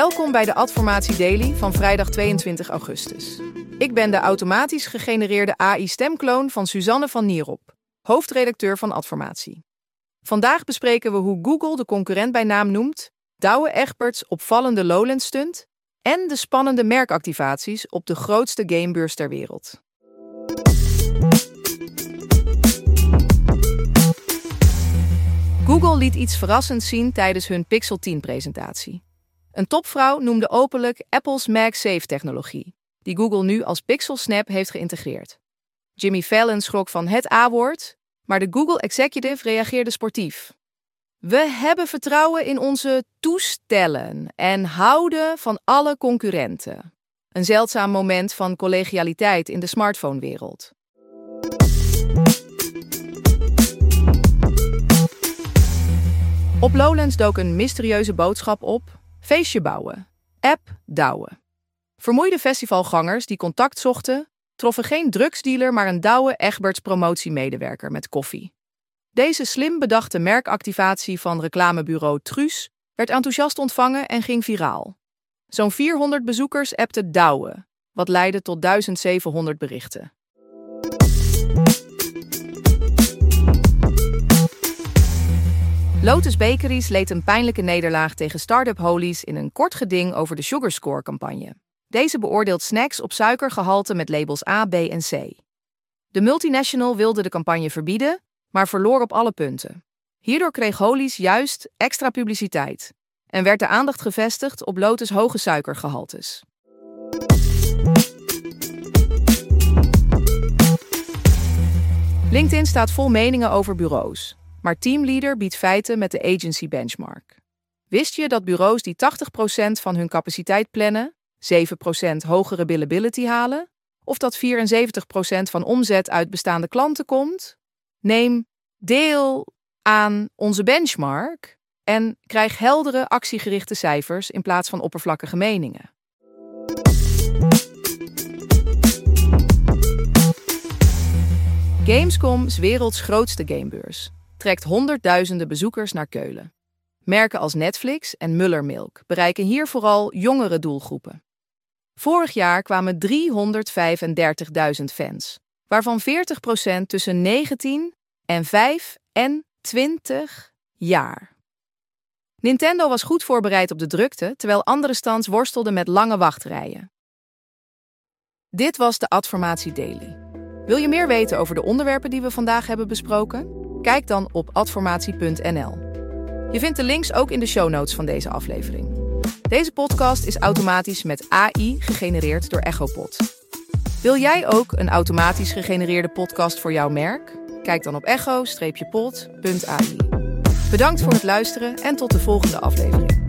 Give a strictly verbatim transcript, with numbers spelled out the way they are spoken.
Welkom bij de Adformatie Daily van vrijdag tweeëntwintig augustus. Ik ben de automatisch gegenereerde A I-stemkloon van Suzanne van Nierop, hoofdredacteur van Adformatie. Vandaag bespreken we hoe Google de concurrent bij naam noemt, Douwe Egberts opvallende Lowlands-stunt en de spannende merkactivaties op de grootste gamebeurs ter wereld. Google liet iets verrassends zien tijdens hun Pixel tien-presentatie. Een topvrouw noemde openlijk Apple's MagSafe-technologie, die Google nu als Pixel Snap heeft geïntegreerd. Jimmy Fallon schrok van het A-woord, maar de Google-executive reageerde sportief. We hebben vertrouwen in onze toestellen en houden van alle concurrenten. Een zeldzaam moment van collegialiteit in de smartphonewereld. Op Lowlands dook een mysterieuze boodschap op: feestje bouwen. App Douwe. Vermoeide festivalgangers die contact zochten, troffen geen drugsdealer, maar een Douwe Egberts promotiemedewerker met koffie. Deze slim bedachte merkactivatie van reclamebureau Truus werd enthousiast ontvangen en ging viraal. Zo'n vierhonderd bezoekers appten Douwe, wat leidde tot duizend zevenhonderd berichten. Lotus Bakeries leed een pijnlijke nederlaag tegen Startup Holies in een kort geding over de Sugar Score-campagne. Deze beoordeelt snacks op suikergehalte met labels A, B en C. De multinational wilde de campagne verbieden, maar verloor op alle punten. Hierdoor kreeg Holies juist extra publiciteit en werd de aandacht gevestigd op Lotus' hoge suikergehaltes. LinkedIn staat vol meningen over bureaus. Maar Teamleader biedt feiten met de agency benchmark. Wist je dat bureaus die tachtig procent van hun capaciteit plannen, zeven procent hogere billability halen? Of dat vierenzeventig procent van omzet uit bestaande klanten komt? Neem deel aan onze benchmark en krijg heldere, actiegerichte cijfers in plaats van oppervlakkige meningen. Gamescom is werelds grootste gamebeurs. Trekt honderdduizenden bezoekers naar Keulen. Merken als Netflix en Mullermilk bereiken hier vooral jongere doelgroepen. Vorig jaar kwamen driehonderdvijfendertigduizend fans, waarvan veertig procent tussen negentien en vijf en twintig jaar. Nintendo was goed voorbereid op de drukte, terwijl andere stands worstelden met lange wachtrijen. Dit was de Adformatie Daily. Wil je meer weten over de onderwerpen die we vandaag hebben besproken? Kijk dan op adformatie punt n l. Je vindt de links ook in de show notes van deze aflevering. Deze podcast is automatisch met A I gegenereerd door Echopod. Wil jij ook een automatisch gegenereerde podcast voor jouw merk? Kijk dan op echo pod punt a i. Bedankt voor het luisteren en tot de volgende aflevering.